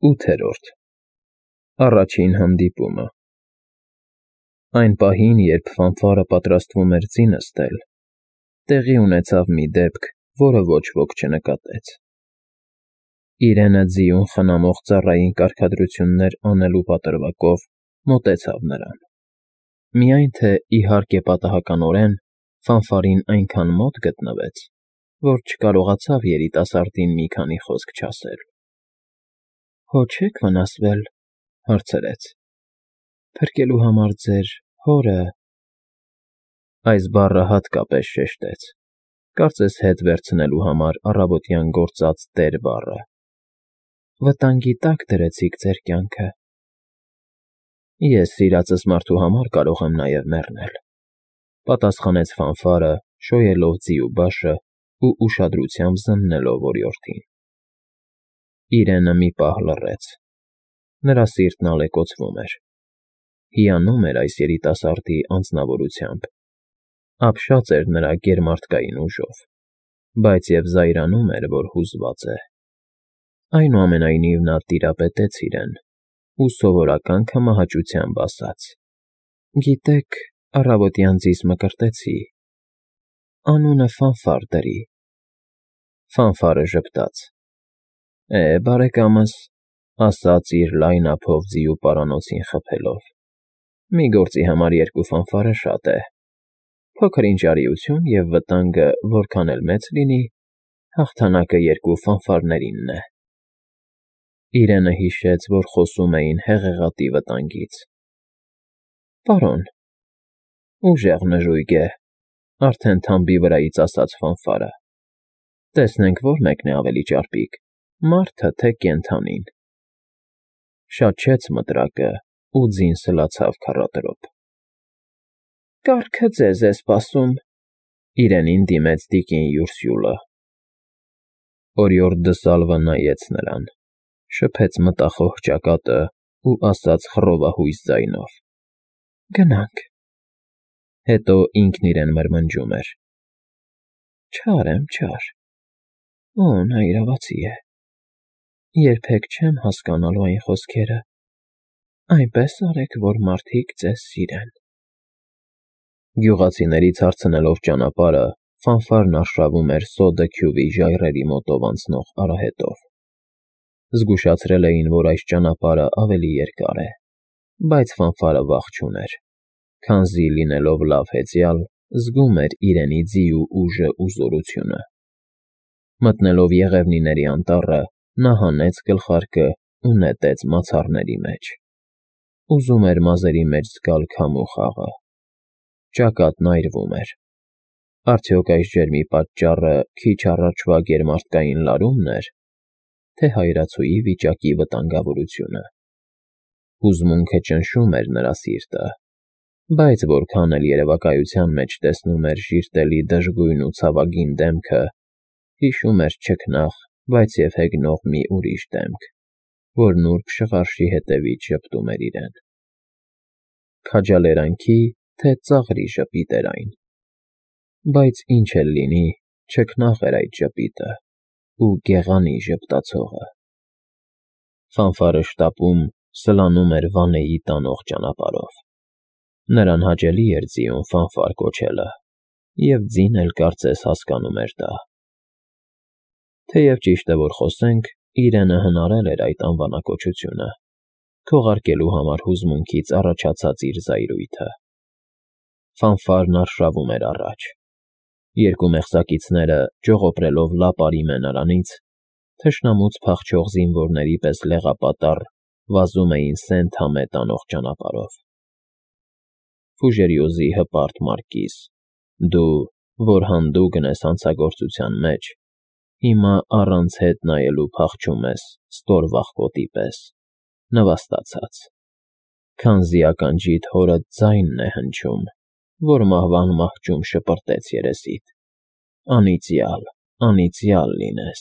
8. Առաջին հանդիպումը։ Այն պահին, երբ ֆանֆարը պատրաստվում էր ձի նստել, տեղի ունեցավ մի դեպք, որը ոչ ոք չնկատեց։ Իրենը ձիուն խնամող ծառային կարգադրություններ անելու պատրվակով մոտեցավ նրան։ Միայն թե, իհարկե պատահականորեն, ֆանֆարին այնքան մոտ գտնվեց, որ չկարողացավ երիտասարդին մի քանի խոսք չասել։ «Հո չե՞ք վնասվել,֊ հարցրեց,֊ փրկելու համար ձեր հորը…» Այս բառը հատկապես շեշտեց, կարծես հետ վերցնելու համար առավոտյան գործած «տեր» բառը։ «Վտանգի տակ դրեցիք ձեր կյանքը»։ «Ես սիրածս մարդու համար կարող եմ նաև մեռնել,֊ պատասխանեց ֆանֆարը, շոյելով ձիու բաշը ու ուշադրությամբ զննելով օրիորդին։ Իրենը մի պահ լռեց։ Նրա սիրտն ալեկոծվում էր։ Հիանում էր այս երիտասարդի անձնավորությամբ։ Ապշած էր նրա գերմարդկային ուժով, բայց և զայրանում էր, որ հուզված է։ Այնուամենայնիվ նա տիրապետեց իրեն ու սովորական քմահաճությամբ ասաց. «Գիտեք, առավոտյան ձիզ մկրտեցի, անունը Ֆանֆար դրի»։ Ֆանֆարը ժպտաց. բարեկամս,֊ ասաց իր լայն ափով ձիու պարանոցին խփելով,֊ մի գործի համար երկու ֆանֆարը շատ է։ Փոքր-ինչ արիություն և վտանգը որքան էլ մեծ լինի, հաղթանակը երկու ֆանֆարներինն է։ Իրենը հիշեց, որ խոսում էին հեղեղատի վտանգից։ «Պարոն…» «Ուժեղ նժույգ է,֊ արդեն թամբի վրայից ասաց ֆանֆարը,֊ տեսնենք, որ մեկն է ավելի ճարպիկ, մարդը, թե կենդանին»։ Շատչեց մտրակը, ու ձին սլացավ քառատրոփ։ «Կառքը ձեզ է սպասում,֊ իրենին դիմեց տիկին Յուրսյուլը։ Օրիորդ Դսալվը նայեց նրան, շփեց մտախոհ ճակատը ու ասաց խռովահույս ձայնով. «Գնանք»։ Հետո ինքն իրեն մրմնջում էր. «Չար եմ, չար… Օ, նա իրավացի է… Երբեք չեմ հասկանալու այն խոսքերը. այնպես արեք, որ մարդիկ ձեզ սիրեն»։ Գյուղացիներից հարցնելով ճանապարհը, ֆանֆարն արշավում էր Սոդը Քյուվի ժայռերի մոտով անցնող արահետով։ Զգուշացրել էին, որ այս ճանապարհը ավելի երկար է, բայց ֆանֆարը վախ չուներ, քանզի, լինելով լավ հեծյալ, զգում էր իրենի ձիու ուժն ու զորությունը։ Մտնելով Եղևնիների անտառը, նա հանեց գլխարկն ու նետեց մացառների մեջ։ Ուզում էր մազերի մեջ զգալ քամու խաղը։ Ճակատն այրվում էր։ Արդյոք այս ջերմի պատճառը քիչ առաջվա գերմարդկային լարումն էր, թե հայրացուի վիճակի վտանգավորությունը։ Հուզմունքը ճնշում էր նրա սիրտը, բայց որքան էլ երևակայության մեջ տեսնում էր ժիրտելի դժգույն ու ցավագին դեմքը, հիշում էր չքնաղ, բայց և հեգնող մի ուրիշ դեմք, որ նուրբ շղարշի հետևից ժպտում էր իրեն։ Քաջալերանքի, թե ծաղրի ժպիտ էր այն։ Բայց ինչ էլ լինի, չքնաղ էր այդ ժպիտը ու գեղանի ժպտացողը։ Ֆանֆարը շտապում, սլանում էր Վանեի տանող ճանապարհով։ Նրան հաճելի էր ձիուն Ֆանֆար կոչելը, և ձին էլ կարծես հասկանում էր դա։ Թեև ճիշտ է, որ խոսենք, իրենը հնարել էր այդ անվանակոչությունը, քողարկելու համար հուզմունքից առաջացած իր զայրույթը։ Ֆանֆարն արշավում էր առաջ։ Երկու մեղսակիցները, ճողոպրելով լապարի մենարանից, թշնամուց փախչող զինվորների պես լեղապատառ վազում էին Սենթ-Համե տանող ճանապարհով։ Ֆուժերիոզի հպարտ մարկիզ, դու, որ հանդուգն ես հանցագործության մեջ, հիմա առանց հետ նայելու փախչում ես ստորվախկոտի պես, նվաստացած, քանզի ականջիդ հորդ ձայնն է հնչում, որ մահվան մահճում շպրտեց երեսիդ. անիծյալ, անիծյալ լինես։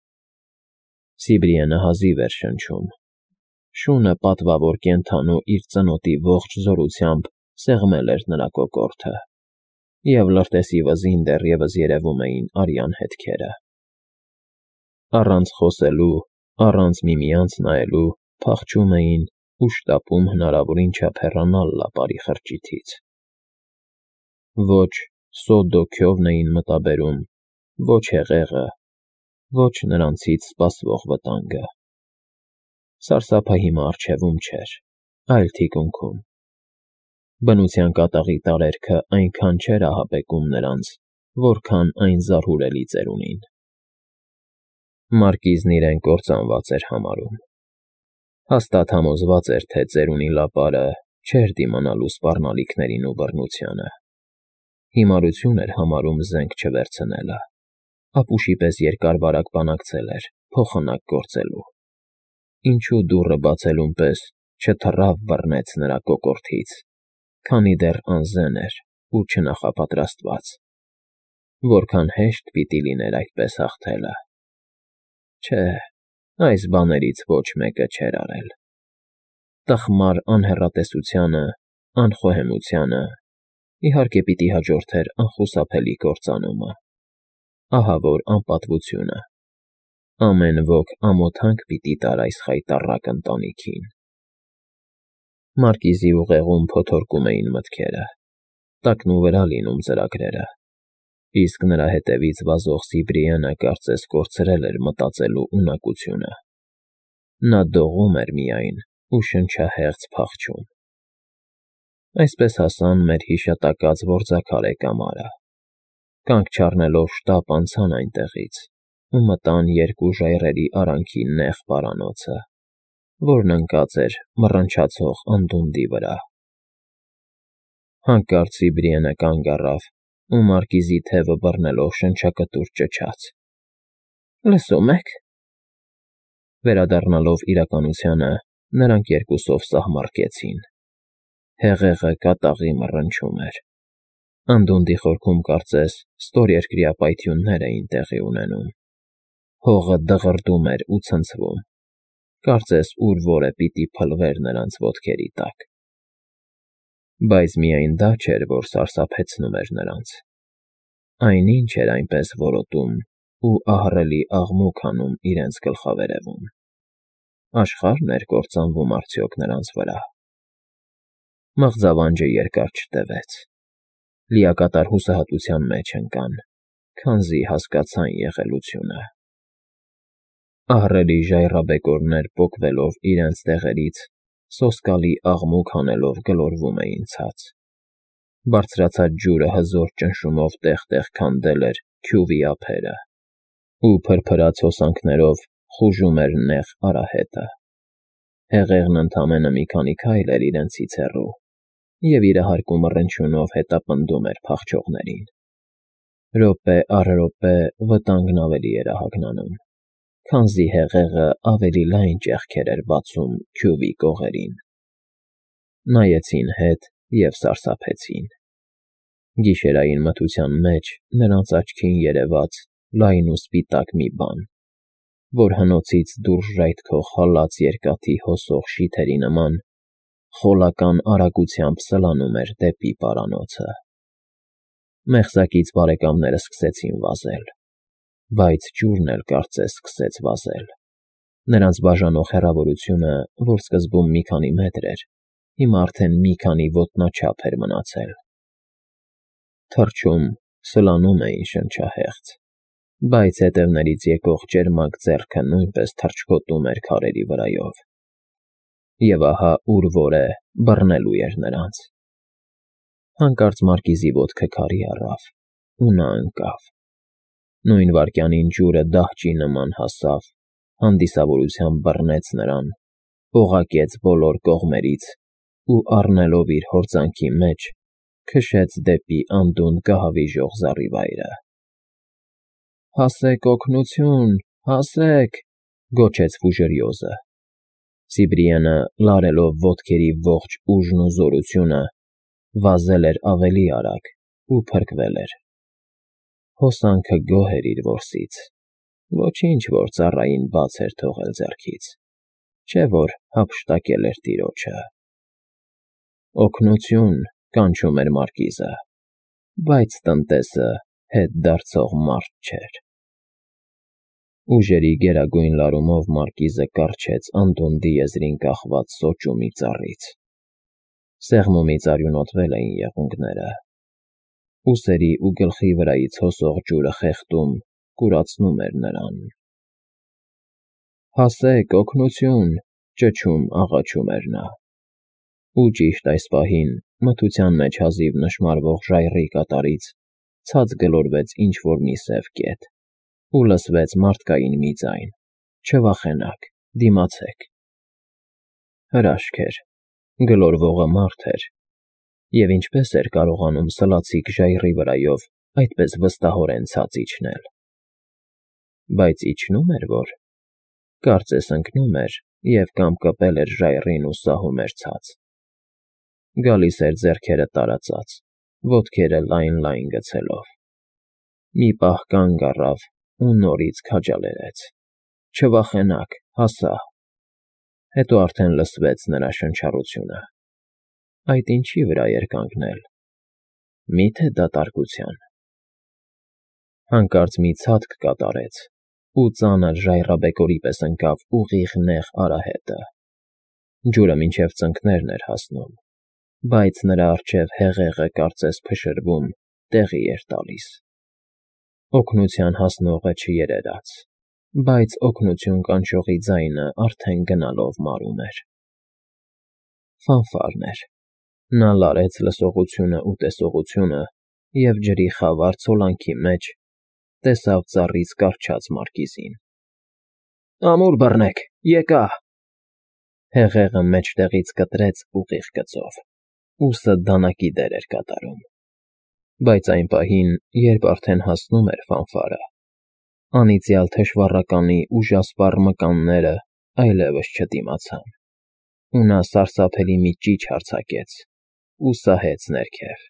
Սիբրիենը հազիվ էր շնչում։ Շունը պատվավոր կենդանու իր ծնոտի ողջ զորությամբ սեղմել էր նրա կոկորդը, և լրտեսի վզին դեռևս երևում էին արյան հետքերը։ Առանց խոսելու առանց միմյանց նայելու փախչում էին ու շտապում հնարավորին չափ հեռանալ լապարի խրճիթից։ Ոչ Սոդոքյովն էին մտաբերում, ոչ հեղեղը, ոչ նրանցից սպասվող վտանգը։ Սարսափը հիմա առջևում չէր, այլ թիկունքում։ Բնության կատաղի տարերքը այնքան չէր ահաբեկում նրանց, որքան այն զարհուրելի ծերունին։ Մարկիզն իրեն կործանված էր համարում։ Հաստատ համոզված էր, թե ծերունի լապարը չէր դիմանալու սպառնալիքներին ու բռնությանը։ Հիմարություն էր համարում զենք չվերցնելը, ապուշի պես երկար-բարակ բանակցել էր, փոխանակ գործելու։ Ինչու դուռը բացելուն պես չթռավ բռնեց նրա կոկորդից, քանի դեռ անզեն էր ու չնախապատրաստված։ Որքան հեշտ պիտի լիներ այդպես հաղթելը։ Չէ, այս բաներից ոչ մեկը չէր արել։ Տխմար անհեռատեսությանը, անխոհեմությանը, իհարկե պիտի հաջորդեր անխուսափելի կործանումը, ահավոր անպատվությունը։ Ամեն ոք ամոթանք պիտի տար այս խայտառակ ընտանիքին։ Մարկիզի ուղեղում փոթորկում էին մտքերը, տակնուվրա լինում ծրագրերը, իսկ նրա հետևից վազող Սիբրիանը կարծես կորցրել էր մտածելու ունակությունը։ Նա դողում էր միայն ու շնչահեղձ փախչում։ Այսպես հասան մեր հիշատակած որձաքարե կամարը։ Կանգ չառնելով շտապ անցան այնտեղից ու մտան երկու ժայռերի արանքի նեղ պարանոցը, որն ընկած էր մռնչացող անդունդի վրա։ Հանկարծ Սիբրիենը կանգ առավ ու Մարկիզի թևը բռնելով շնչակտուր ճչաց. «Լսո՞ւմ եք»։ Վերադառնալով իրականությանը, նրանք երկուսով սահմռկեցին։ Հեղեղը կատաղի մռնչում էր։ Անդունդի խորքում կարծես ստորերկրյա պայթյուններ էին տեղի ունենում։ Հողը դղրդում էր ու ցնցվում, կարծես ուր-որը պիտի փլվեր նրանց ոտքերի տակ։ Բայց միայն դա չէր, որ սարսափեցնում էր նրանց։ Այնինչ էր այնպես որոտում ու ահռելի աղմուկ հանում իրենց գլխավերևում։ Աշխարհն էր կործանվում արդյոք նրանց վրա։ Մղձավանջը երկար չտևեց։ Լիակատար հուսահատության մեջ ընկան, քանզի հասկացան եղելությունը։ Ահռելի ժայռաբեկորներ պոկվելով իրենց տեղերից, սոսկալի աղմուկ հանելով գլորվում էին ցած։ Բարձրացած ջուրը հզոր ճնշումով տեղ-տեղ քանդել էր քյուվի ափերը, ու փրփրած հոսանքներով խուժում էր նեղ արահետը։ Հեղեղն ընդամենը մի քանի քայլ էր իրենցից հեռու, և իր հարկու մռնչյունով հետապնդում էր փախչողներին։ Րոպե առ րոպե վտանգն ավելի էր ահագնանում, քանզի հեղեղը ավելի լայն ճեղքեր էր բացում քյուվի կողերին։ Նայեցին հետ և սարսափեցին։ Գիշերային մթության մեջ նրանց աչքին երևաց լայն ու սպիտակ մի բան, որ հնոցից դուրս ժայթքող հալած երկաթի հոսող շիթերի նման խոլական արագությամբ սլանում էր դեպի պարանոցը։ Մեղսակից բարեկամները սկսեցին վազել, բայց ջուրն էլ կարծես սկսեց վազել։ Նրանց բաժանող հեռավորությունը, որ սկզբում մի քանի մետր էր, հիմա արդեն մի քանի ոտնաչափ էր մնացել։ Թռչում, սլանում էին շնչահեղձ, բայց հետևներից եկող ճերմակ ձեռքը նույնպես թռչկոտում էր քարերի վրայով։ Եվ ահա ուր-որ է բռնելու էր նրանց։ Հանկարծ Մարկիզի ոտքը քարի առավ, ու նա ընկավ։ Նույն վայրկյանին ջուրը դահճի նման հասավ, հանդիսավորությամբ բռնեց նրան, օղակեց բոլոր կողմերից ու առնելով իր հորձանքի մեջ, քշեց դեպի անդունդ կահավիժող զառիվայրը։ «Հասեք օգնություն, հասեք», գոչեց Ֆուժերյոզը։ Սիբրիենը, լարելով ոտքերի ողջ ուժն ու զորությունը, վազել էր ավելի արագ ու փրկվել էր։ Հոսանքը գոհ էր իր որսից։ Ոչինչ, որ ծառային բաց էր թողել ձեռքից, չէ՞ որ հափշտակել էր տիրոջը։ «Օգնություն», կանչում էր Մարկիզը, բայց տնտեսը հետ դարձող մարդ չէր։ Ուժերի գերագույն լարումով մարկիզը կառչեց անդունդի եզրին կախված սոճումի ծառից։ Սեղմումից արյունոտվել էին եղունգները։ Ուսերի ու գլխի վրայից հոսող ջուրը խեղդում, կուրացնում էր նրան։ «Հասեք, օգնություն», ճչում, աղաչում էր նա։ Ու ճիշտ այս պահին, մթության մեջ հազիվ նշմարվող ժայռի կատարից, ցած գլորվեց ինչ-որ մի սև կետ, ու լսվեց մարդկային մի ձայն. «Չվախենաք, դիմացեք»։ Հրաշք էր, գլորվողը մարդ էր, և ինչպես էր կարողանում սլացիկ ժայռի վրայով այդպես վստահորեն ցած իջնել։ Բայց իջնո՞ւմ էր որ։ Կարծես ընկնում էր և կամ կպել էր ժայռին ու սահում էր ցած։ Գալիս էր ձեռքերը տարածած, ոտքերը լայն գցելով։ Մի պահ կանգ առավ ու նորից քաջալերեց. «Չվախենաք, հասա»։ Հետո արդեն լսվեց նրա շնչառությունը։ Այդ ինչի վրա էր կանգնել։ Մի՞թե դատարկության։ Հանկարծ մի ցատկ կատարեց, ու ծանր ժայռաբեկորի պես ընկավ ուղիղ նեղ արահետը։ Ջուրը մինչև ծնկներն էր հասնում, բայց նրա առջև հեղեղը կարծես փշրվում, տեղի էր տալիս։ Օգնության հասնողը չերերաց, բայց օգնություն կանչողի ձայնը արդեն գնալով մարում էր։ Ֆանֆարն էր։ Նա լարեց լսողությունը ու տեսողությունը և ջրի խավար ցոլանքի մեջ տեսավ ծառից կառչած մարկիզին։ «Ամուր բռնեք, եկա»։ Հեղեղը մեջտեղից կտրեց ուղիղ գծով, ուսը դանակի դեր էր կատարում։ Բայց այն պահին, երբ արդեն հասնում էր ֆանֆարը, անիծյալ թշվառականի ուժասպառ մկանները այլևս չդիմացան, ու նա սարսափելի մի ճիչ արձակեց ու սահեց ներքև։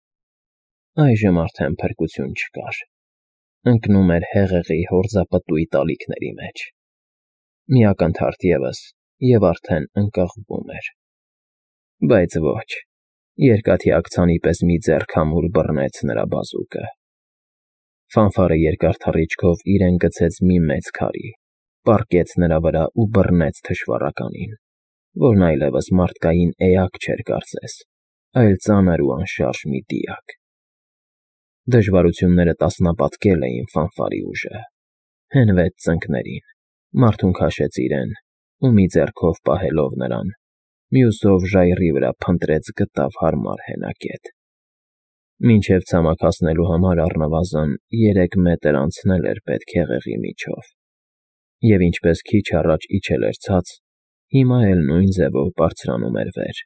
Այժմ արդեն փրկություն չկար։ Ընկնում էր հեղեղի հորձապտույտ ալիքների մեջ։ Մի ակնթարթ ևս, և արդեն ընկղմվում էր։ Բայց ոչ, երկաթի աքցանի պես մի ձեռք ամուր բռնեց նրա բազուկը։ Ֆանֆարը երկար թռիչքով իրեն գցեց մի մեծ քարի, պառկեց նրա վրա ու բռնեց թշվառականին, որն այլևս մարդկային էակ չէր կարծես, այլ ծանր ու անշարժ մի դիակ։ Դժվարությունները տասնապատկել էին ֆանֆարի ուժը։ Հենվեց ծնկներին, մարդուն քաշեց իրեն ու մի ձեռքով պահելով նրան, մյուսով ժայռի վրա փնտրեց գտավ հարմար հենակետ։ Մինչև ցամաք հասնելու համար առնվազն 3 մետր անցնել էր պետք հեղեղի միջով, և ինչպես քիչ առաջ իջել էր ցած, հիմա էլ նույն ձևով բարձրանում էր վեր։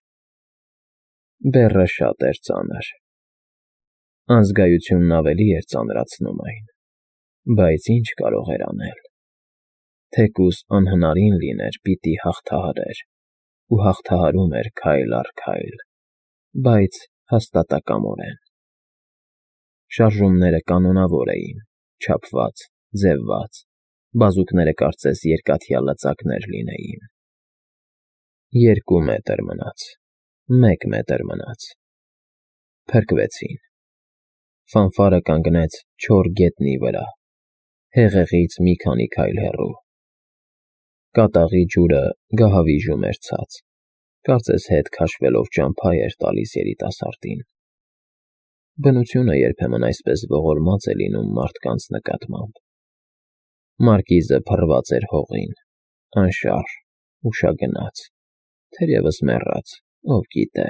Բեռը շատ էր ծանր։ Անզգայությունն ավելի էր ծանրացնում այն, բայց ինչ կարող էր անել։ Թեկուզ անհնարին լիներ, պիտի հաղթահարեր, ու հաղթահարում էր քայլ առ քայլ, բայց հաստատակամորեն։ Շարժումները կանոնավոր էին, չափված, ձևված, բազուկները կարծես երկաթյա լծակներ լինեին։ 2 մետր մնաց, 1 մետր մնաց։ Փրկվեցին։ Ֆանֆարը կանգնեց չոր գետնի վրա, հեղեղից մի քանի քայլ հեռու։ Կատաղի ջուրը գահավիժում էր ցած, կարծես հետ քաշվելով ճամփա էր տալիս երիտասարդին։ Բնությունը երբեմն այսպես ողորմած է լինում մարդկանց նկատմամբ։ Մարկիզը փռված էր հողին, անշարժ, ուշագնաց, թերևս մեռած, ով գիտե։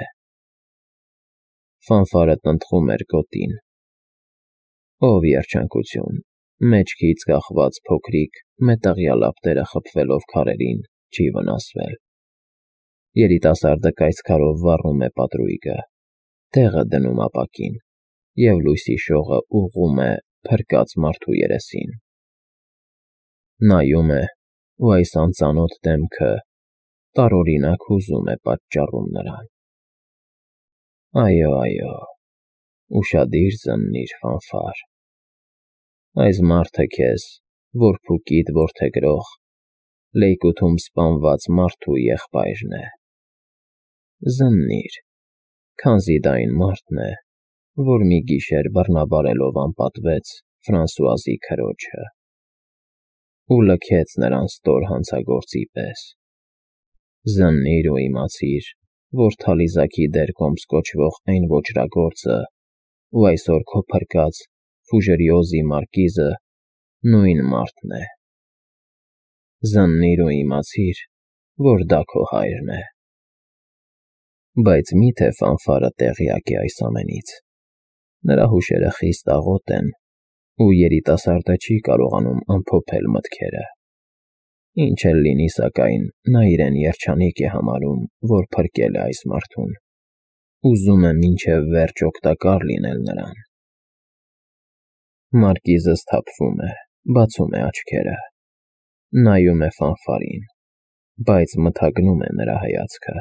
Ֆանֆարը տնտղում էր գոտին։ Ով երջանկություն, մեջքից կախված փոքրիկ, մետաղյա լապտերը խփվելով քարերին, չի վնասվել։ Երիտասարդը կայծքարով վառում է պատրույգը, տեղը դնում ապակին, և լույսի շողը ուղղում է փրկած մարդու երեսին։ Նայում է, ու այս անծանոթ դեմքը տարօրինակ հուզում է պատճառում նրան։ Այո, ուշադիր զննիր, Ֆանֆար։ Այս մարդը քեզ, որփուկիդ որդեգրող, Լեյկութում սպանված մարդու եղբայրն է։ Զննիր, քանզի դա այն մարդն է, որ մի գիշեր բռնաբարելով անպատվեց Ֆրանսուազի քրոջը։ ու լքեց նրան ստոր հանցագործի պես։ Զննիր ու իմացիր, որ Թալիզաքի դերկոմս կոչվող այն ոճրագործը ու այսօր քո փրկած Ֆուժերիոզի մարկիզը նույն մարդն է։ Զննիր ու իմացիր, որ դա քո հայրն է։ Բայց մի՞թե Ֆանֆարը տեղյակ է այս ամենից։ Նրա հուշերը խիստ աղոտ են, ու երիտասարդը չի կարողանում ամփոփել մտքերը։ Ինչ էլ լինի, սակայն նա իրեն երջանիկ է համարում, որ փրկել է այս մարդուն։ Ուզում է մինչև վերջ օգտակար լինել նրան։ Մարկիզը սթափվում է, բացում է աչքերը։ Նայում է Ֆանֆարին, բայց մթագնում է նրա հայացքը։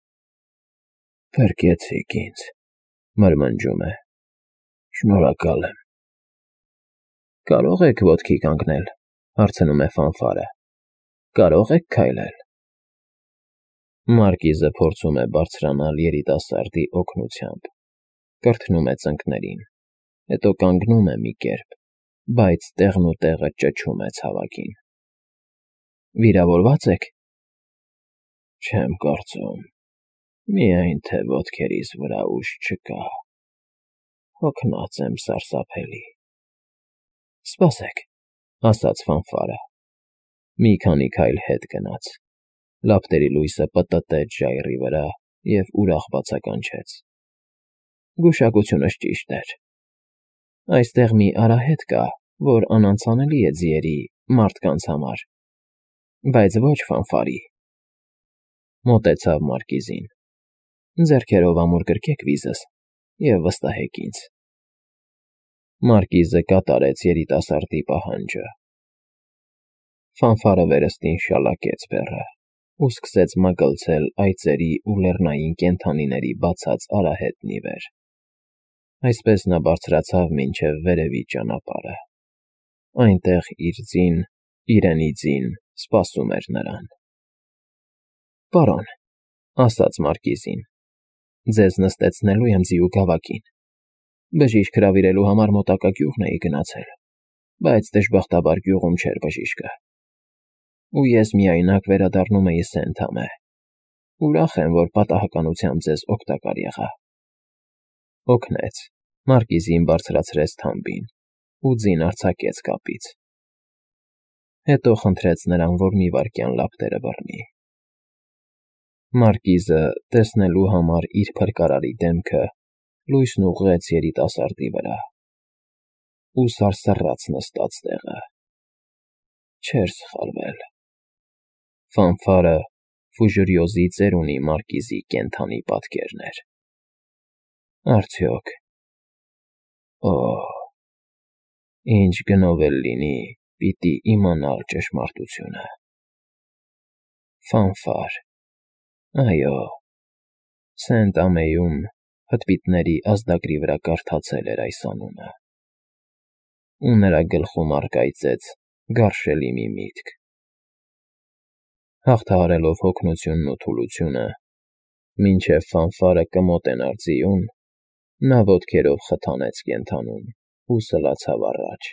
Փրկեցիք ինձ, մրմնջում է։ Շնորհակալ եմ։ Կարող եք ոտքի կանգնել, հարցնում է Ֆանֆարը։ Կարող եք քայլել։ Մարկիզը փորձում է բարձրանալ երիտասարդի օգնությամբ, կրթնում է ծնկներին, հետո կանգնում է մի կերպ, բայց տեղն ու տեղը ճչում է ցավակին։ Վիրավորվա՞ծ եք։ Չեմ կարծում, միայն թե ոտքերիս վրա ուժ չկա։ Հոգնած եմ սարսափելի։ Սպասեք, ասաց Ֆանֆարը։ Մի քանի քայլ հետ գնաց։ Լապտերի լույսը պտտեց ժայռի վրա և ուրախ բացականչեց։ Գուշակությունս ճիշտ էր։ Այստեղ մի արահետ կա, որ անանցանելի է ձիերի, մարդկանց համար, բայց ոչ Ֆանֆարի։ Մոտեցավ մարկիզին։ Ձեռքերով ամուր գրկեք վիզս և վստահեք ինձ։ Մարկիզը կատարեց երիտասարդի պահանջը։ Ֆանֆարը վերստին շալակեց բեռը ու սկսեց մագլցել այծերի ու լեռնային կենդանիների բացած արահետն ի վեր։ Այսպես նա բարձրացավ մինչև վերևի ճանապարհը։ Այնտեղ իր ձին, իրենի ձին, սպասում էր նրան։ Պարոն, ասաց մարկիզին, ձեզ նստեցնելու եմ ձիու գավակին։ Բժիշկ հրավիրելու համար մոտակա գյուղն էի գնացել, բայց դժբախտաբար գյուղում չէր բժիշկը։ Ու ես միայնակ վերադառնում էի Սենթամե։ Ուրախ եմ, որ պատահականությամբ ձեզ օգտակար եղա։ Օգնեց, մարկիզին բարձրացրեց թամբին ու ձին արձակեց կապից։ Հետո խնդրեց նրան, որ մի վայրկյան լապտերը բռնի։ Մարկիզը, տեսնելու համար իր փրկարարի դեմքը, լույսն ուղղեց երիտասարդի վրա ու սարսռաց նստած տեղը։ Չէր սխալվել։ Ֆանֆարը Ֆուժերիոզի ծերունի մարկիզի կենդանի պատկերն էր։ Արդյոք… Ինչ գնով էլ լինի, պիտի իմանալ ճշմարտությունը։ Ֆանֆար… Այո, Սենթ-Ամեյում հտվիտների ազդագրի վրա կարդացել էր այս անունը։ Ու նրա գլխում առկայծեց գարշելի մի միտք։ Հաղթահարելով հոգնությունն ու թուլությունը, մինչև Ֆանֆարը կմոտենար ձիուն, նա ոտքերով խթանեց կենդանուն ու սլացավ առաջ։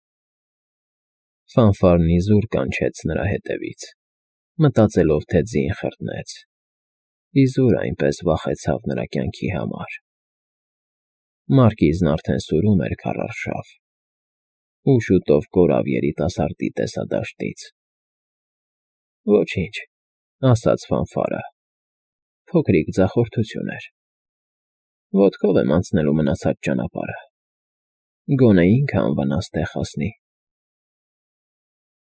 Ֆանֆարն իզուր կանչեց նրա հետևից, մտածելով, թե ձին խրտնեց։ Իզուր այնպես վախեցավ նրա կյանքի համար։ Մարկիզն արդեն սուրում էր քարառշավ ու շուտով կորավ երիտասարդի տեսադաշտից։ Ոչինչ, ասաց Ֆանֆարը, փոքրիկ ձախորդություն էր։ Ոտքով եմ անցնելու մնացած ճանապարհը։ Գոնե ինքը անվնաս տեղ հասնի։